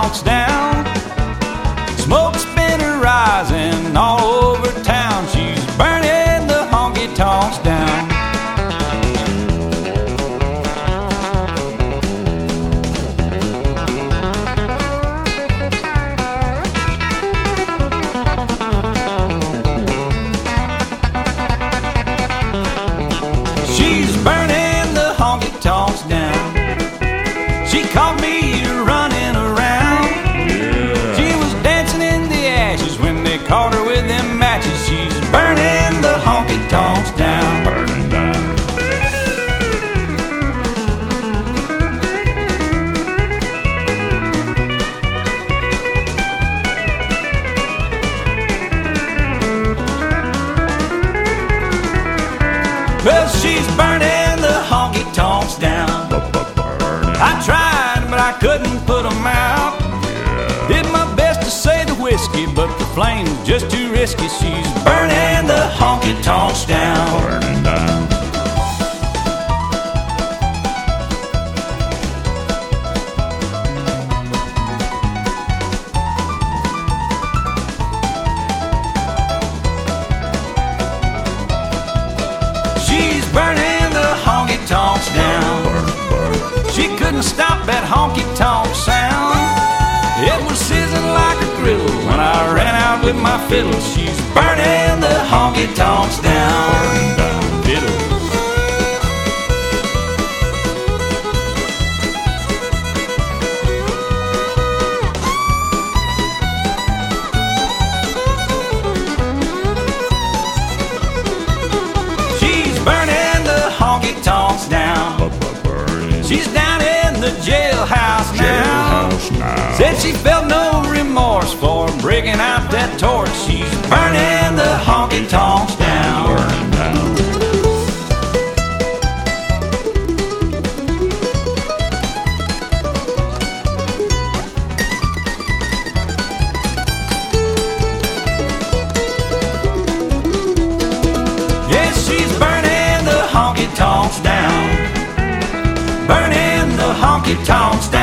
honky-tonks down. Smoke's been rising all over town. She's burning the honky-tonks down. She's burning the honky-tonks down. She caught me running around. She was dancing in the ashes when they caught her with them matches. She's burning the honky-tonks down. Burning down. Well, she's burning the honky-tonks down. I tried, but I couldn't put 'em out. Did my best to say the whiskey, but the flame's just too risky. She's burning the honky-tonks down. Burning down. She's burning the honky-tonks down. She couldn't stop that honky-tonk sound. It was sizzling like a griddle when I ran out with my fiddle. She's burning the honky-tonks down. Fiddle. She's burning the honky-tonks down. She's down in the jailhouse now. Said she felt no remorse for breaking out that torch. She's burning the honky-tonks down. Burning down. Yes, she's burning the honky-tonks down. Burning the honky-tonks down.